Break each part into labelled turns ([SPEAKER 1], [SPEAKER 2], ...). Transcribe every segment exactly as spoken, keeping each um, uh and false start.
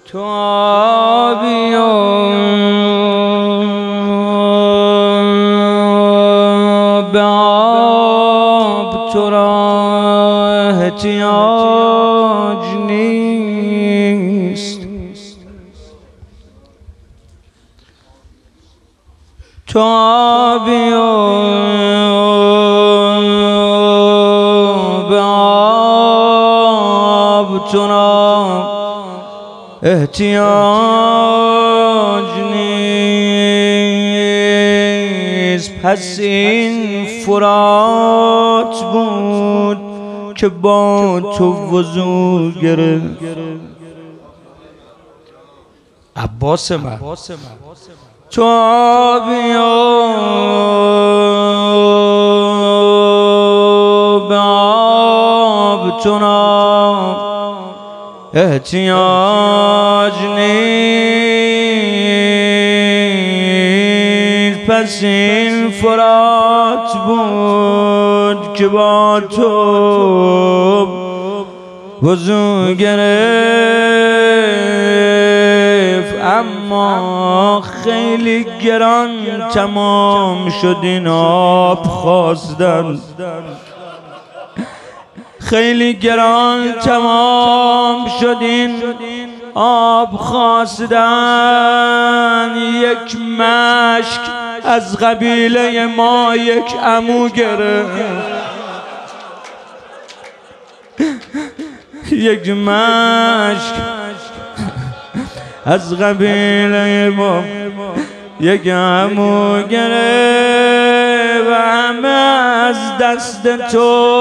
[SPEAKER 1] تو آبی و به آب تو را احتیاج نیست. تو آبی و به آب تو را احتیاج نیست. پس این فرات بود که با تو وضو گرفت. عباس من تو آبی و به آب تو را احتیاج نیست. پس این فرات بود که با تو وضو گرفت. اما خیلی گران تمام شد این آب خواستن، خیلی گران تمام شد این آب خواستن. یک مشک از قبیله ما یک عمو گرفت، یک مشک از قبیله ما یک عمو گرفت و همه از دست تو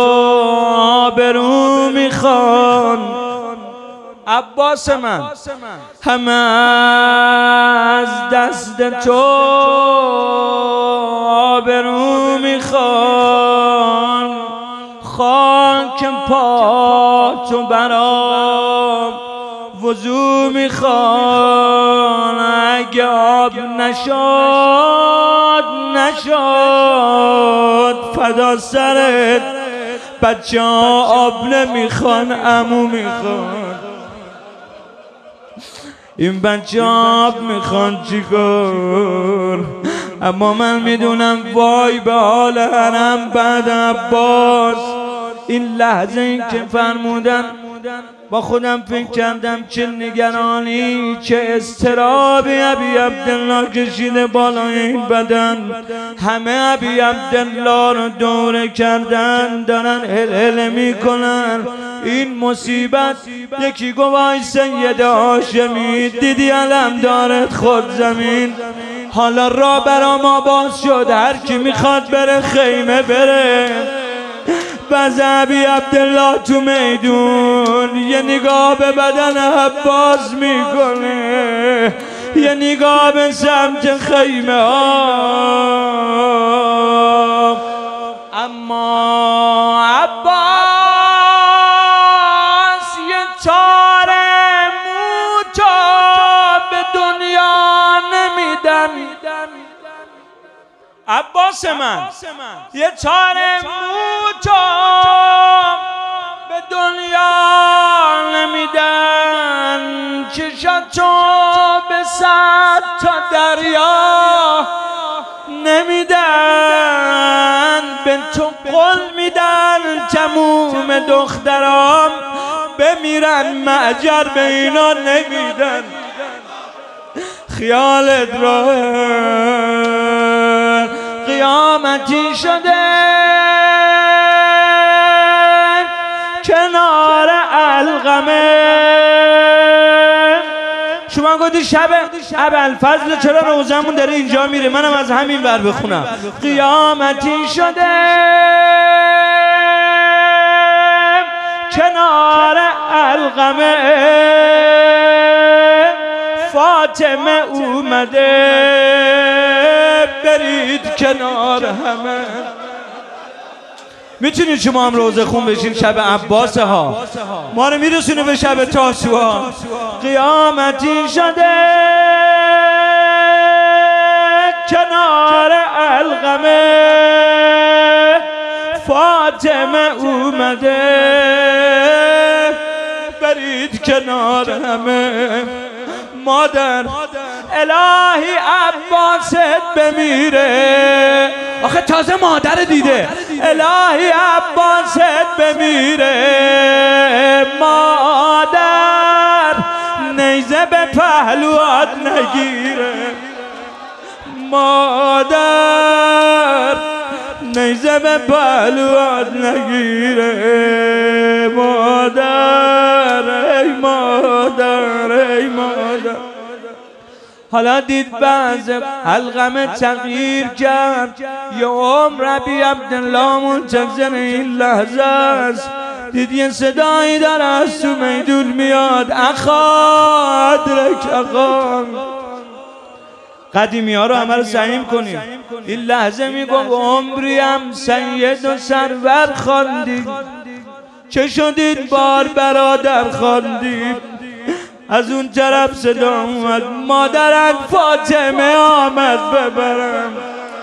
[SPEAKER 1] آبرو میخوان. عباس من همه از دست تو آبرو میخوان. خاک پا تو برام وضو میخوان. اگه آب نشد نشد فدا سرت، بچه ها آب نمیخوان عمو میخوان. این بچه آب میخوان چیکار؟ اما من میدونم وای به حال حرم بعد عباس. این لحظه این که فرمودن با خودم فکر کردم چه نگرانی چه اضطرابی ابی عبدالله کشیده بالای این بدن. همه ابی عبدالله رو دوره کردن، دارن هل میکنن. این مصیبت یکی گوای سید هاشمی دیدی علم دارد خود زمین. حالا را برا ما باز شد، هر کی میخواد بره خیمه بره. باز ابی عبدالله تو میدون یه نگاه به بدن عباس میکنه، یه نگاه به سمت خیمه ها. اما عباس یه تاره موتا به دنیا نمیدن. عباس من یه تاره موتا به دنیا نمیدن. چشاتو به صد تا دریا نمیدن. به تو قول میدن تموم دخترام بمیرن، معجر به اینا نمیدن. خیالت را قیامتی شده کنار علقمه. شما گفتی شب ابوالفضل چرا روزمون داره اینجا میره؟ منم از همین ور بخونم. قیامتی شده کنار علقمه، فاطمه اومده برید کنار همه. میتونید شما هم روزه خون بشین شب عباس ها، ما رو میرسونه به شب تاسوعا. قیامتی شده کنار علقمه، فاطمه اومده برید کنار همه. مادر الهی عباست بمیره، آخه تازه مادر دیده، الهی عباست بمیره، مادر نیزه به پهلوات نگیره، مادر نیزه به پهلوات نگیره، مادر ای مادر ای مادر. حالا دید بعض حلقم تغییر کرد، یه عمر ربی عبدالله منتظر این لحظه است. دید یه صدایی داره از تو میدون میاد، اخا ادرک اخا. قدیمی ها رو همه رو سعیم کنیم. این لحظه میگم عمریم سید و سرور خواندید، چه شدید بار برادر خواندید. از اون طرف صدا اومد، مادرت فاطمه آمد ببرم.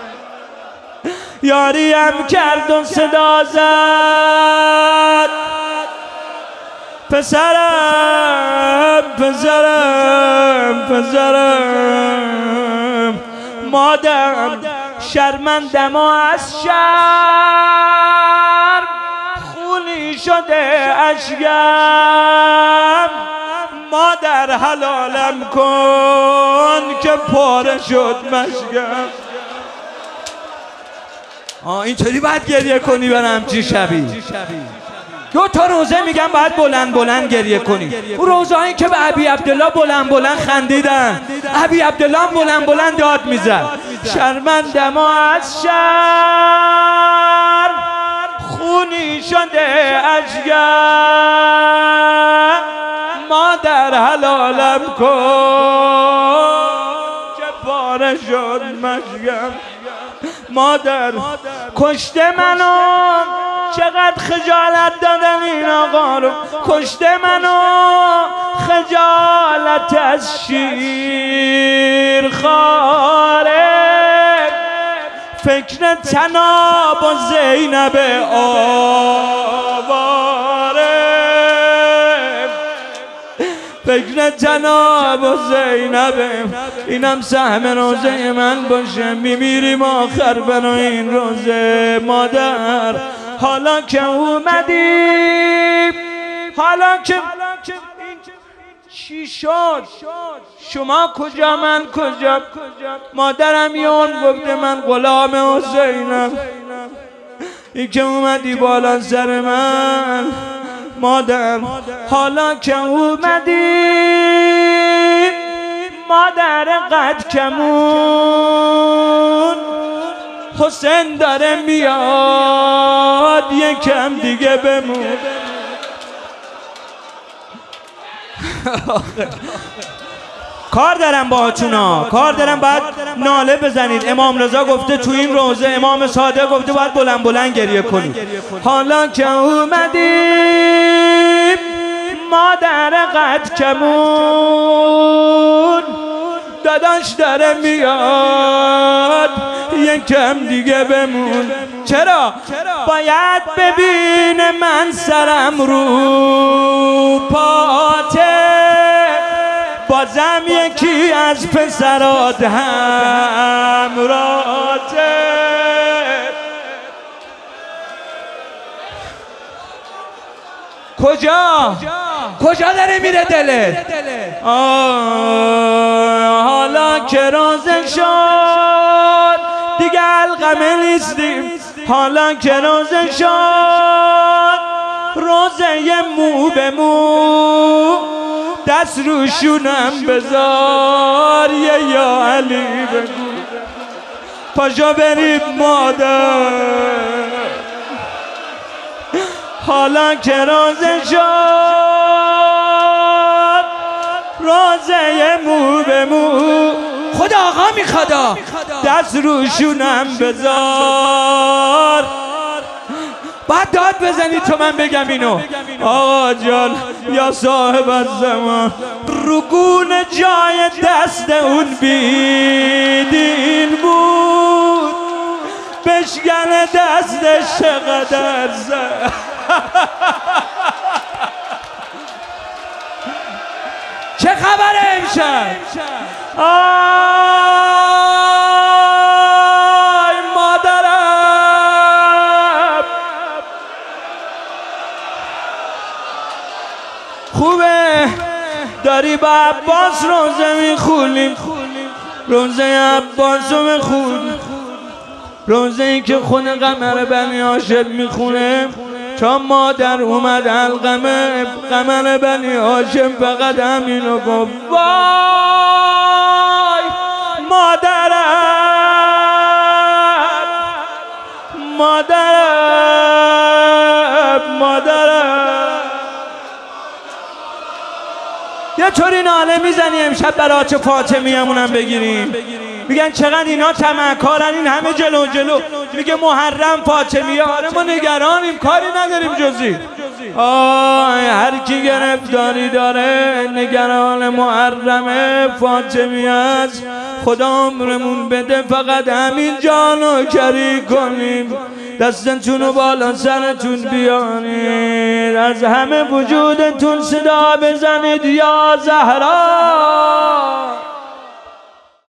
[SPEAKER 1] یاریم کرد و صدا زد، پسرم پسرم پسرم. مادرم شرمندم و از شرم خونی شده اشکم. مادر حلالم کن که پاره شد مشکم. آه اینطوری باید گریه کنی برای همچین شبی. دو تا روزه میگم باید بلند بلند گریه کنی. اون روزه هایی که به ابی عبدالله بلند بلند خندیدن، ابی عبدالله بلند بلند داد میزد، شرمندم و از شرم خونی شده اشکم. مادر حلالم کن که پاره شد مشکم. مادر کشته منو، چقدر خجالت دادن این آقا رو، کشته منو خجالت از شیر خاره. فکر تناب و زینب آواره، فکر جناب و زینبه. اینم سهم روزه من باشه، میمیریم آخر برای این روزه. مادر حالا که اومدیم، حالا که چی شد؟ شما کجا من کجا؟ مادرم یون گفته من غلام حسینم. این که اومدی بالا سر من. مادر حالا که اومدیم، مادر قد کمون، حسین داره میاد یکم دیگه بمون. کار دارم با چونا، کار دارم، باید ناله بزنید. امام رضا گفته تو این روزه، امام صادق گفته باید بلند بلند گریه کنید. حالا که اومدیم، مادر قد کمون، داداش داره میاد یکم دیگه بمون. چرا؟ باید ببینه من سرم رو پاته، بازم یکی از پسرات همراته. کجا؟ کجا داره میره دلت؟ حالا که روزه شد دیگه علقمه نیستیم. حالا که روزه شد، روزه مو به مو، دست روشونم بذار یه یا علی بگو. پاشا بریم مادر. حالا که روزه شد، روزه مو به مو، خدا آقا میخوادا دست روشونم بذار. باید داد بزنید تو من بگم اینو. آقا جان یا صاحب الزمان، رگون جای دست اون بیدین بود، بشکن دستش چقدر زد. چه خبره امشب؟ آی مادرم خوبه داری با عباس روزه میخونی، روزه عباس رو میخونی، روزه ای که خون قمر بنی هاشم میخونه. چون مادر اومد القمه قمر بنی هاشم فقط همینو گفت وای مادرم مادرم مادرم. یه طوری ناله میزنی امشب برای چه فاطمی همونم بگیریم. میگن چقدر اینا طمعکارن، این همه جلو جلو. میگه محرم فاطمیه. آره ما نگرانیم، کاری نداریم جزی. آه هر کی گرفتاری داره نگران محرم فاطمیه است. خدا عمرمون بده فقط همین جانو کری کنیم، دستتونو بالا سرتون بیانید، از همه وجودتون صدا بزنید یا زهرا.